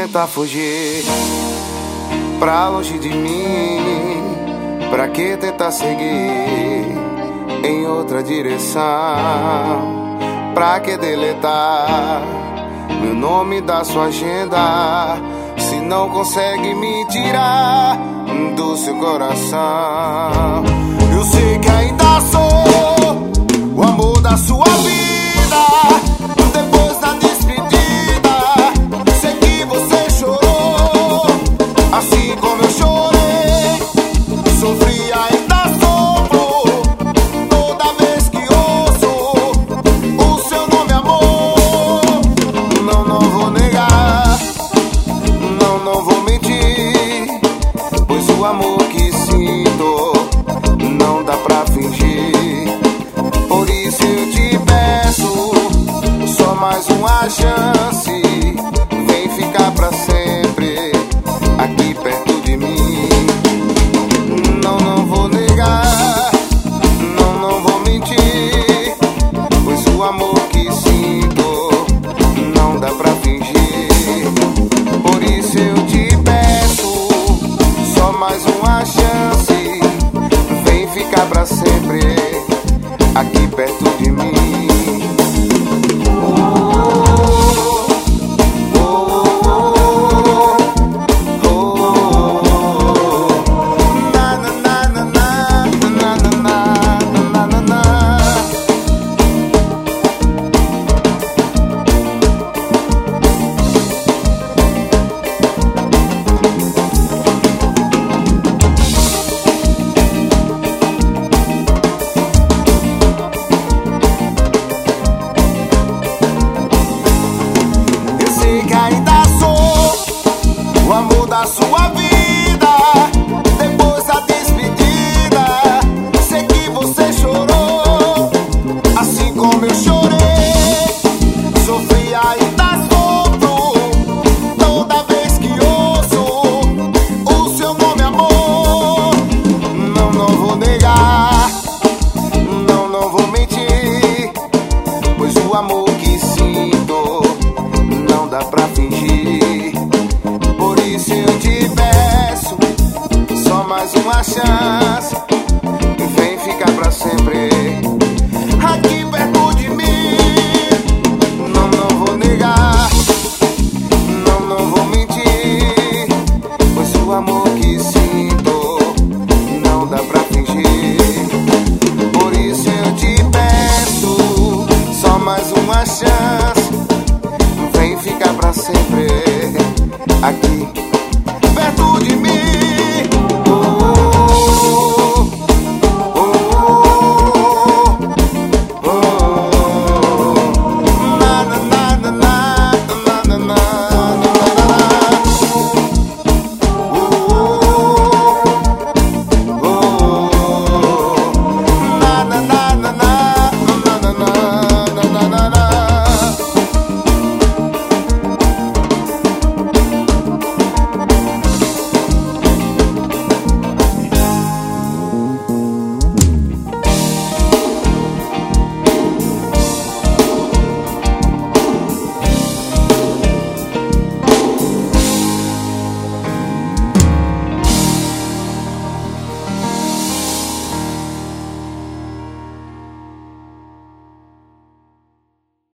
tentar fugir pra longe de mim? Pra que tentar seguir em outra direção? Pra que deletar meu nome da sua agenda se não consegue me tirar do seu coração? Eu sei que ainda sou o amor da sua vida. Depois da despedida, sei que você chorou, assim como eu chorei. Sofri, ainda sofro toda vez que ouço o seu nome, amor. Não, não vou negar, não vou mentir, pois o amor que sinto não dá pra fingir. Por isso eu te peço só mais uma chance, vem ficar pra sempre aqui perto de mim. Não vou negar, não vou mentir, pois o amor que sinto não dá pra fingir. Por isso eu te peço só mais uma chance, vem ficar pra sempre